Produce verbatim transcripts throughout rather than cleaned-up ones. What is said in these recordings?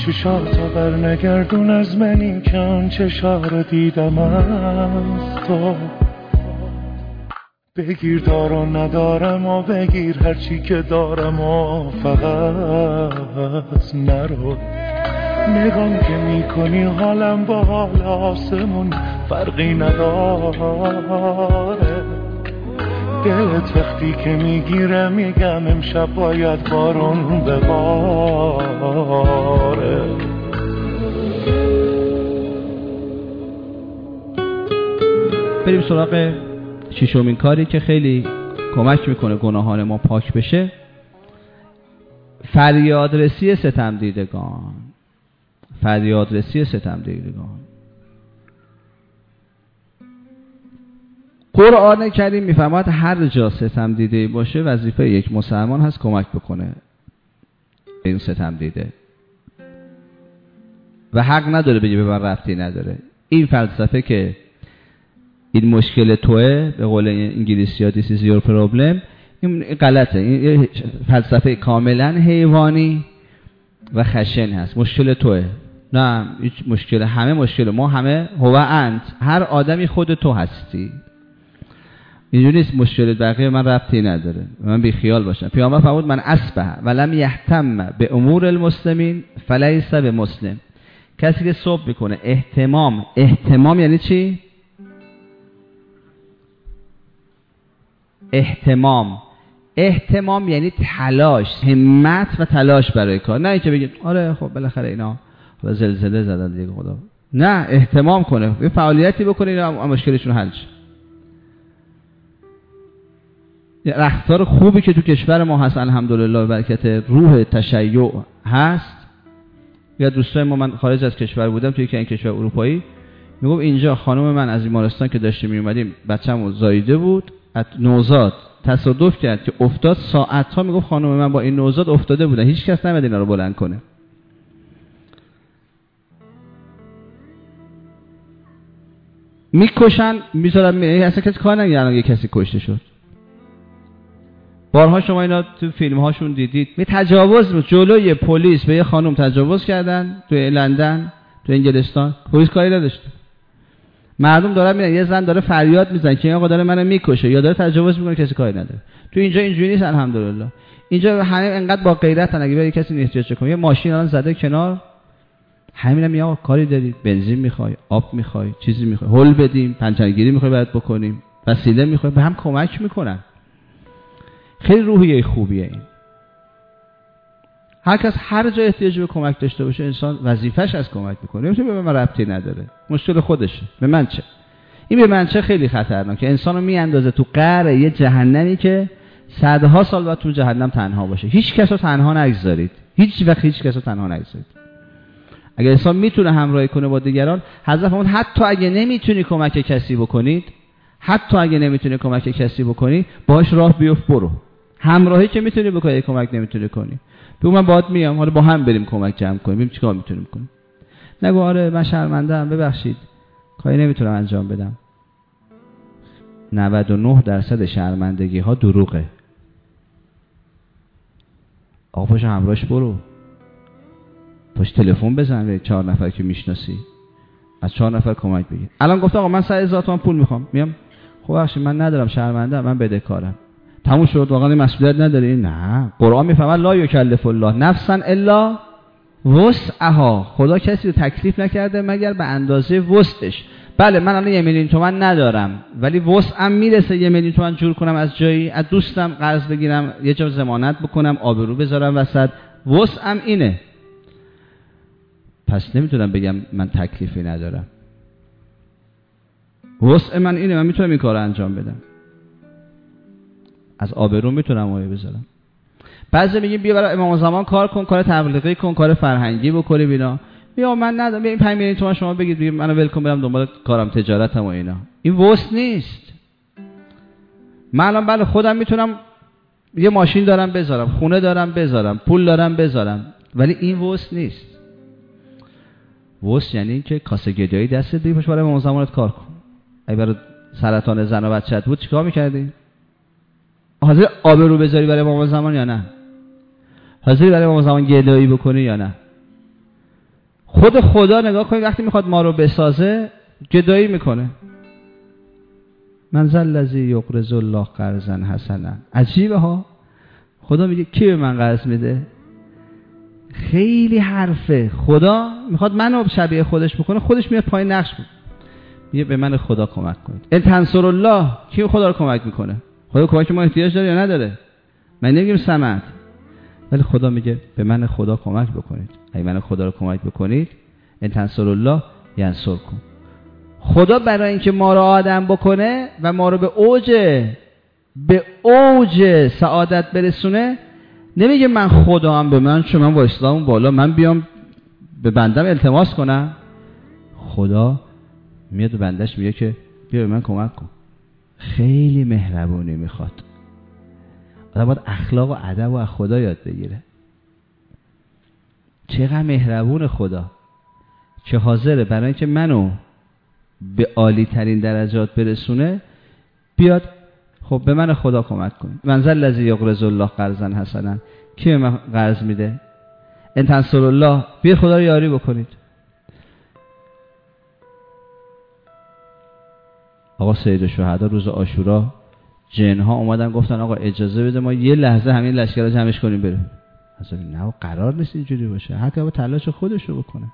چشاتو بر نگردون از منی که آن چشا رو دیدم از تو. بگیر دارم ندارم و بگیر هرچی که دارم و فقط نرو. نگام که میکنی حالم با حال آسمون فرقی نداره. دلت وقتی که میگیره میگم امشب باید بارون بباره. بریم سراغ ششمین کاری که خیلی کمک میکنه گناهان ما پاک بشه. فریادرسی ستم دیدگان. فریادرسی ستم دیدگان. قرآن کریم میفرماید هر جا ستم دیده باشه وظیفه یک مسلمان هست کمک بکنه این ستم دیده و حق نداره بگه به من ربطی نداره. این فلسفه که این مشکل توه، به قول انگلیسی ها this is your problem، این غلطه. این فلسفه کاملا حیوانی و خشن هست. مشکل توه. نه هیچ مشکل، همه مشکل ما همه هو انت، هر آدمی خود تو هستی. اینجوری نیست مشکل بقیه من ربطی نداره، من بی خیال باشم. پیامبر فرمود من اصبح ولم یهتم به امور المسلمین فلیس بمسلم. کسی که صبح میکنه اهتمام، اهتمام یعنی چی؟ اهتمام اهتمام یعنی تلاش، همت و تلاش برای کار. نه اینکه بگید آره خب بالاخره اینا زلزله زدن دیگه خدا. نه، اهتمام کنه، یه فعالیتی بکنه اینا مشکلشون حل شه. رفتار خوبی که تو کشور ما هست الحمدلله برکت روح تشیع هست. یا دوستای ما، من خارج از کشور بودم توی که این کشور اروپایی، میگم اینجا خانم من از بیمارستان که داشتیم می اومدیم بچه‌مو زاییده بود، نوزاد تصادف کرد که افتاد، ساعت‌ها میگم خانم من با این نوزاد افتاده بودن، هیچ کس نمیاد اینا رو بلند کنه. میکشن میذارن می... اصلا کسی کار نمی‌کنه. یه کسی کشته شد. بارها شما اینا تو فیلم هاشون دیدید. می تجاوز جلوی پلیس به یه خانم تجاوز کردن توی لندن، تو انگلستان، پلیس کاری نداشت. مردم دارن میرن، یه زن داره فریاد میزنه که این آقا داره منو میکشه یا داره تجاوز میکنه، کسی کاری نداره. تو اینجا اینجوری نیست الحمدلله. اینجا همه انقدر با غیرتن، اگه بری کسی احتیاج کنه یه ماشین الان زده کنار، همینم میگه آقا کاری دارید، بنزین میخوای، آب میخوای، چیزی میخوای، هول بدیم، پنچرگیری میخوای برات بکنیم، وسیله میخوای، به هم کمک میکنن. خیلی روحیه خوبیه این. هر کس هر جا احتیاج به کمک داشته باشه انسان وظیفش از کمک میکنه. نمیشه به من ربطی نداره، مشکل خودشه، به من چه. این به من چه خیلی خطرناکه، انسانو میاندازه تو قعر یه جهنمی که صدها سال بعد تو جهنم تنها باشه. هیچ کس رو تنها نگذارید، هیچ وقت هیچ کس رو تنها نگذارید. اگه انسان میتونه همراهی کنه با دیگران، حضرت فرمود حتی اگه نمیتونی کمک کسی بکنید، حتی اگه نمیتونی کمک کسی بکنی، باهاش راه بیفت برو. همراهی که میتونی بکنی، کمک نمیتونی کنی، بگو من باهات میام، حالا با هم بریم کمک جمع کنیم، ببینیم چیکار میتونیم کنیم. نگو آره من شرمنده‌ام، ببخشید کاری نمیتونم انجام بدم. نود و نه درصد شرمندگی ها دروغه. آقا پاش همراهش برو، پاش تلفن بزن به چهار نفر که میشناسی، از چهار نفر کمک بگیر. الان گفت آقا من صد هزار تومان پول میخوام، میام خب بخشید من ندارم، شرمنده‌ام، من بدهکارم. تموم شد، واقعا مسئولیت نداری؟ نه. قرآن میفهمه لا یکلف الله نفسا الا وسعها. خدا کسی رو تکلیف نکرده مگر به اندازه وسعش. بله من الان یه میلیون تومان ندارم، ولی وسعم میرسه یه میلیون تومان جور کنم از جایی، از دوستم قرض بگیرم، یه جا ضمانت بکنم، آبرو بذارم وسط، وسعم اینه. پس نمیتونم بگم من تکلیفی ندارم. وسع من اینه، من میتونم این کارو انجام بدم. از آبرو میتونم مایه بذارم. بعضی میگیم بیا برای امام زمان کار کن، کار تبلیغی کن، کار فرهنگی بکنی بینا. بیا من ندارم، بیا این پنج میلیون تومان شما بگید بگید منو ول کن برم دنبال کارم، تجارتم و اینا. این وسع نیست. من الان بله خودم میتونم یه ماشین دارم بذارم، خونه دارم بذارم، پول دارم بذارم، ولی این وسع نیست. وسع یعنی اینکه کاسه گدایی دستت بگی پاش برای امام زمانت کار کن. اگه برای سرطان زن و بچه‌ت بود چیکار می‌کردی؟ حاضر آبرو بذاری برای امام زمان یا نه؟ حاضری برای امام زمان گدایی بکنی یا نه؟ خود خدا نگاه کنید وقتی میخواد ما رو بسازه گدایی میکنه. من ذا الذی یقرض الله قرضا حسنا. عجیبه ها. خدا میگه کی به من قرض میده؟ خیلی حرفه. خدا میخواد منو شبیه خودش بکنه، خودش میاد پای نقش بود. میگه به من خدا کمک کنید. ان تنصر الله، کی خدا رو کمک میکنه؟ خدا کمک ما احتیاج داره یا نداره؟ من نمیگم صمد، ولی خدا میگه به من خدا کمک بکنید. اگه من خدا رو کمک بکنید، ان تنصر الله ینصرکم. خدا برای اینکه ما رو آدم بکنه و ما رو به اوج به اوج سعادت برسونه، نمیگه من خدا هم به من چون من با اسلام بالا من بیام به بندم التماس کنم. خدا میاد به بندش میگه که بیا به من کمک کن. خیلی مهربونی میخواد. آدم باید اخلاق و ادب و از خدا یاد بگیره. چقدر مهربون خدا که حاضره برای اینکه منو به عالی ترین درجات برسونه بیاد خب به من خدا کمک کنید. من ذا الذی یقرض الله قرضا حسنا. کی به من قرض میده؟ ان تنصر الله، بیا خدا رو یاری بکنید. آقا سید الشهدا روز عاشورا جنها اومدن گفتن آقا اجازه بده ما یه لحظه همین لشکر رو جمعش کنیم بریم. اصلا نه قرار نیست اینجوری باشه. هر کی با تلاش خودش رو بکنه.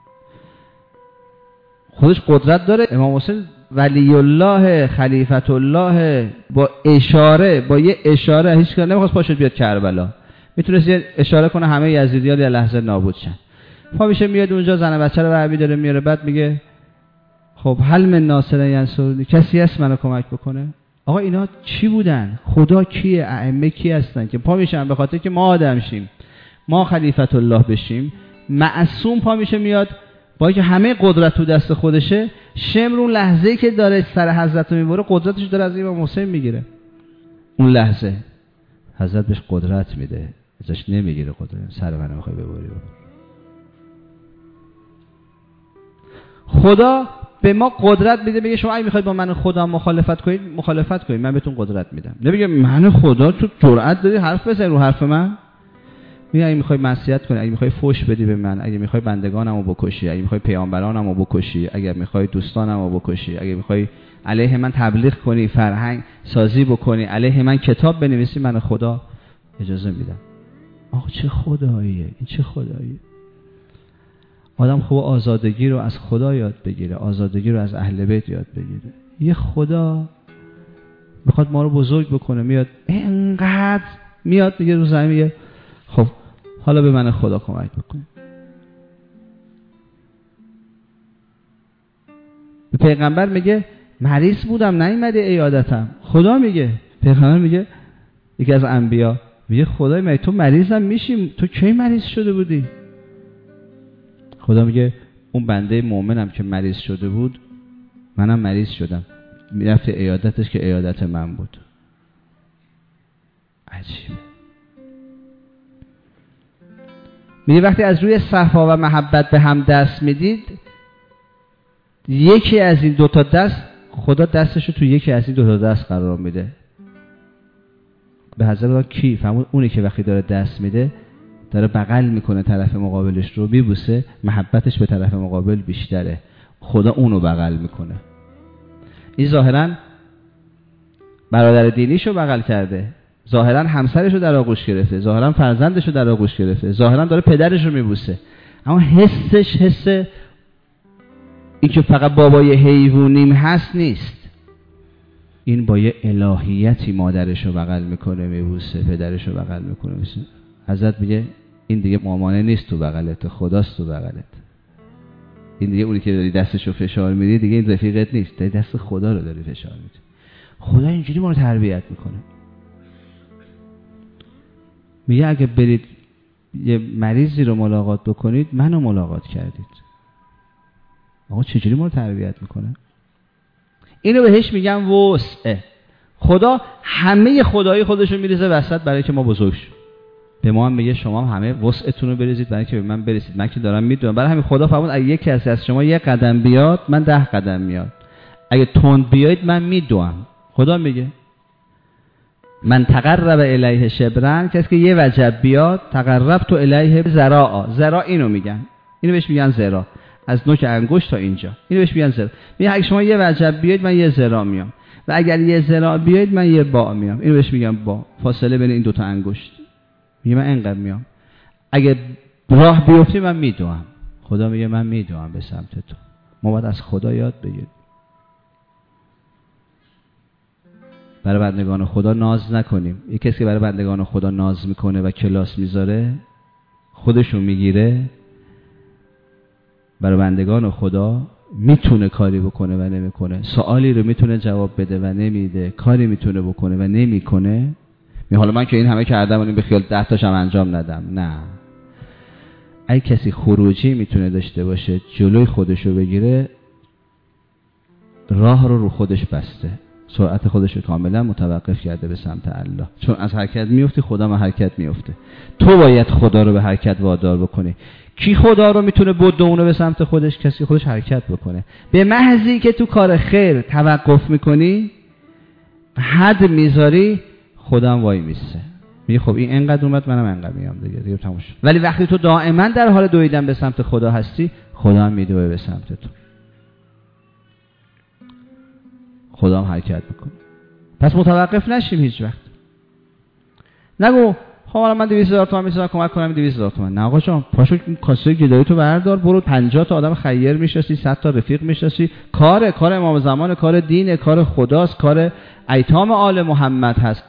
خودش قدرت داره. امام حسین ولی الله خلیفت الله با اشاره با یه اشاره هیچ کار نمیخواست پاشد بیاد کربلا. میتونست یه اشاره کنه همه یزیدی‌ها یه لحظه نابود شن. پا میشه میاد اونجا زن بچه رو برمی داره میاره، بعد میگه خب هل من ناصر ینصرنی، کسی هست منو کمک بکنه؟ آقا اینا چی بودن؟ خدا کیه؟ ائمه کی هستن که پا میشن به خاطر که ما آدم شیم، ما خلیفت الله بشیم؟ معصوم پا میشه میاد با اینکه همه قدرت تو دست خودشه، شمرون لحظه‌ای که داره سر حضرت رو میبره قدرتش داره از امام حسین میگیره. اون لحظه حضرت بهش قدرت میده، ازش نمیگیره قدرت. سر منو میخوای ببری. خدا به ما قدرت میده، میگه شما اگه میخواید با من خدا مخالفت کنید مخالفت کنید، من بهتون قدرت میدم. نمیگه من خدا تو جرأت داری حرف بزنی رو حرف من؟ میگه اگه میخوای معصیت کنی، اگه میخوای فحش بدی به من، اگه میخوای بندگانمو بکشی، اگه میخوای پیامبرانمو بکشی، اگه میخوای دوستانمو بکشی، اگه میخوای علیه من تبلیغ کنی، فرهنگ سازی بکنی، علیه من کتاب بنویسی، من خدا اجازه میدم. آخه چه خداییه این؟ چه خداییه؟ آدم خوب آزادگی رو از خدا یاد بگیره، آزادگی رو از اهل بیت یاد بگیره. یه خدا میخواد ما رو بزرگ بکنه، میاد اینقدر میاد میگه رو زمین، میگه خب حالا به من خدا کمک بکن. به پیغمبر میگه مریض بودم نیومدی عیادتم. خدا میگه، پیغمبر میگه، یکی از انبیا میگه خدای من تو مریضم میشی، تو کی مریض شده بودی؟ خدا میگه اون بنده مؤمنم که مریض شده بود منم مریض شدم، میرفت عیادتش که عیادت من بود. عجیبه. میگه وقتی از روی صفا و محبت به هم دست میدید، یکی از این دوتا دست خدا دستشو تو یکی از این دوتا دست قرار میده. به حضرت کی؟ فهمون اونی که وقتی داره دست میده داره بغل میکنه طرف مقابلش رو، میبوسه، محبتش به طرف مقابل بیشتره، خدا اونو بغل میکنه. این ظاهرا برادر دینیشو بغل کرده، ظاهرا همسرشو در آغوش گرفته، ظاهرا فرزندشو در آغوش گرفته، ظاهرا داره پدرشو میبوسه، اما حسش حس این که فقط بابای حیوانیم هست نیست. این با یه الهیتی مادرشو بغل میکنه میبوسه، پدرشو بغل میکنه میبوسه. حضرت میگه این دیگه مامانه نیست تو بغلت، خداست تو بغلت. این دیگه اونی که داری دستشو فشار میدی دیگه این رفیقت نیست، داری دست خدا رو داری فشار میدی. خدا اینجوری ما رو تربیت میکنه. میگه اگه برید یه مریضی رو ملاقات بکنید منو ملاقات کردید. آقا چجوری ما رو تربیت میکنه؟ اینو بهش میگم وسعه. خدا همه خدایی خودشو میریزه وسط برای که ما بزرگ شیم. به ما هم میگه شما هم همه وسعتون رو بریزید برای که به من برسید. من که دارم میدونم. برای همین خدا فرمود اگه یک کسی از شما یک قدم بیاد من ده قدم میاد. اگه تند بیاید من میدوام. خدا میگه من تقرب الیه شبرن، کسی که یه وجب بیاد تقرب تو الیه ذراعا. ذراع اینو میگن، اینو بهش میگن ذراع. از نوک انگشت تا اینجا. اینو بهش میگن ذراع. میگه اگه شما یه وجب بیاید من یه ذراع میام و اگر یه ذراع بیاید من یه باع میام. اینو بهش میگم باع، فاصله بین این دو تا انگشت. میگه من اینقدر میام. اگه راه بیفتی من میدوام. خدا میگه من میدوام به سمت تو. ما باید از خدا یاد بگیریم. برای بندگان خدا ناز نکنیم. یک کسی که برای بندگان خدا ناز میکنه و کلاس میذاره، خودشو میگیره، برای بندگان خدا میتونه کاری بکنه و نمیکنه، سوالی رو میتونه جواب بده و نمیده، کاری میتونه بکنه و نمیکنه. می حالا من که این همه کردم ولی به خیال ده تاشم انجام ندم. نه، اگه کسی خروجی میتونه داشته باشه جلوی خودشو بگیره، راه رو رو خودش بسته، سرعت خودش رو کاملا متوقف کرده به سمت الله. چون از حرکت میفتی خدا هم حرکت میفته. تو باید خدا رو به حرکت وادار بکنی. کی خدا رو میتونه بدونه به سمت خودش؟ کسی خودش حرکت بکنه. به محضی که تو کار خیر توقف میکنی، حد میذاری، خدا هم وای میسته. میگه خب این انقدر اومد منم انقدر میام دیگه، دیگه تموم شد. ولی وقتی تو دائما در حال دویدن به سمت خدا هستی، خدا هم میدوه به سمت تو. خدا هم حرکت میکنه. پس متوقف نشیم هیچ وقت. نگو حالا من دویست هزار تومان میذارم کمک کنم دویست هزار تومان. نه آقا جان، پاشو کاسه گدایی تو بردار، برو پنجاه تا آدم خیر میشناسی، صد تا رفیق میشناسی. کار کار امام زمان، کار دین، کار خداست، کار ایتام آل محمد هست.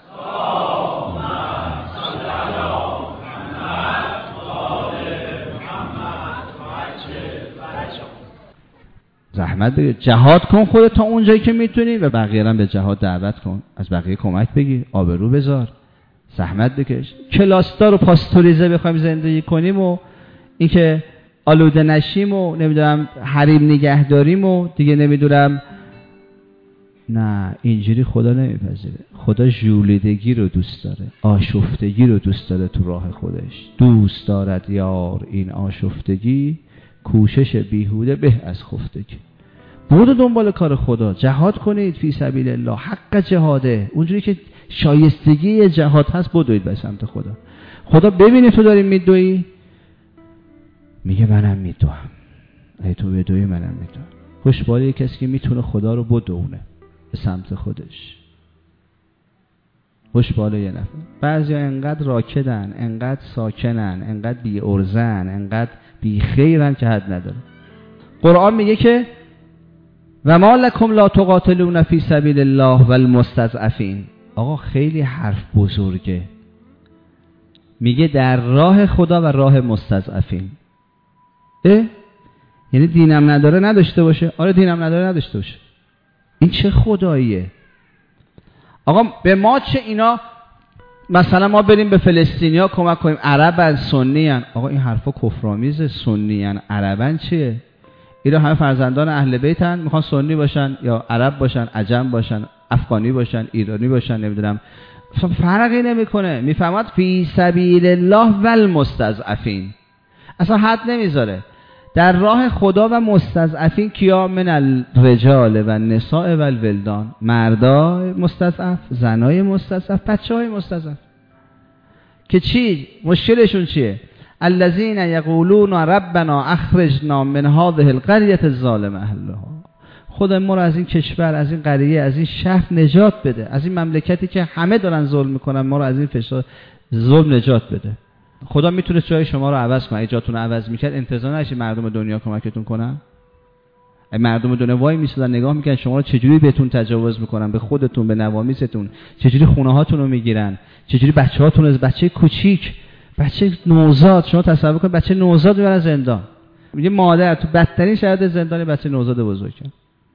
زحمت بگیر، جهاد کن خودت تا اونجایی که میتونی و بقیه هم به جهاد دعوت کن، از بقیه کمک بگیر، آبرو بذار، زحمت بکش. کلاسدار و پاستوریزه بخوایم زندگی کنیم و اینکه آلوده نشیم و نمیدونم حریم نگه داریم و دیگه نمیدونم، نه، اینجوری خدا نمیپذیره. خدا ژولیدگی رو دوست داره، آشفتگی رو دوست داره تو راه خودش. دوست دارد یار این آشفتگی، کوشش بیهوده به از خفتگی. برو دنبال کار خدا، جهاد کنید فی سبیل الله، حق جهاده، اونجوری که شایستگی جهاد هست بدوید به سمت خدا. خدا ببینه تو داری میدوی، میگه منم میدوم. ای تو بدوی منم میدوم. خوشباله کسی که میتونه خدا رو بدونه به سمت خودش. خوشباله یه نفر. بعضی ها انقدر راکدن، انقدر ساکنن، انقدر بی ارزن، انقدر بی خیرن که حد نداره. قرآن میگه که و ما لکم لا تقاتلون فی سبیل الله والمستضعفین. آقا خیلی حرف بزرگه. میگه در راه خدا و راه مستضعفین. اه؟ یعنی دینم نداره نداشته باشه؟ آره دینم نداره نداشته باشه. این چه خداییه؟ آقا به ما چه اینا مثلا ما بریم به فلسطینیا کمک کنیم، عربن سنیان. آقا این حرفا کفرآمیزه. سنیان عربن چیه؟ اینا همه فرزندان اهل بیتن، میخوان سنی باشن یا عرب باشن، عجم باشن، افغانی باشن، ایرانی باشن، نمیدونم، فرقی نمیکنه. میفهمد فی سبیل الله والمستضعفین، اصلا حد نمیذاره. در راه خدا و مستضعفین کیا؟ من الرجال و النساء و الولدان، مردای مستضعف، زنای مستضعف، بچهای مستضعف. که چی؟ مشکلشون چیه؟ الذین یقولون ربنا اخرجنا من هذه القرية الظالم اهلها. خدا ما رو از این کشور، از این قریه، از این شهر نجات بده، از این مملکتی که همه دارن ظلم میکنن، ما رو از این فشار ظلم نجات بده. خدا میتونه جای شما رو عوض کنه. جاتون رو عوض میکرد انتظار نشید مردم دنیا کمکتون کنن. اگه مردم دنیا وای میسادن نگاه میکنن شما رو چجوری بهتون تجاوز میکنن، به خودتون، به نوامیستون، چجوری خونه هاتون رو میگیرن، چجوری بچه‌هاتون از بچه کوچیک، بچه نوزاد، شما تصور کنید بچه نوزاد میبرن زندان. میگه مادر تو بدترین شرایط زندان بچه نوزاد بزرگ کرد.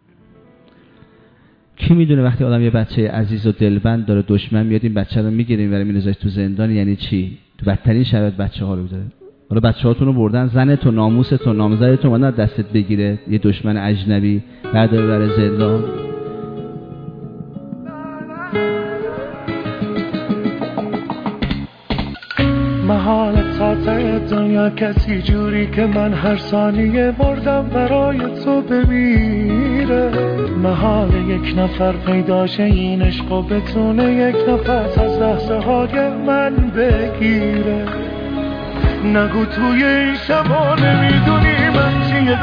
کی میدونه وقتی آدم یه بچه عزیز و دلبند داره دشمن میاد این بچه رو میگیره میبره میذاره تو زندان، یعنی چی؟ تو بدترین شرایط بچه‌ها رو میذاره. حالا بچه‌هاتون رو بردن، زنتون، ناموستون، نامزدتون اومدن دستت بگیره، یه دشمن اجنبی بعد ببره زندان. محال تا ته دنیا کسی جوری که من هر ثانیه مردم برای تو بمیره. محال یک نفر پیداشه این عشق و بتونه یک نفس از لحظه های من بگیره. نگو توی این شبا نمیدونیم من چیه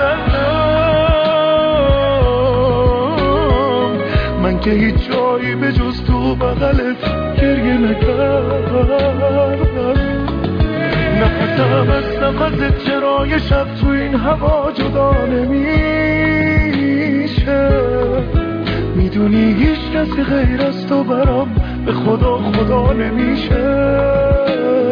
دردم، من که هیچ جایی به جز تو بغلت گریه نکردم. نفسم از نفست چرا یه شب تو این هوا جدا نمیشه، میدونی هیچ کسی غیر از تو برام به خدا خدا نمیشه.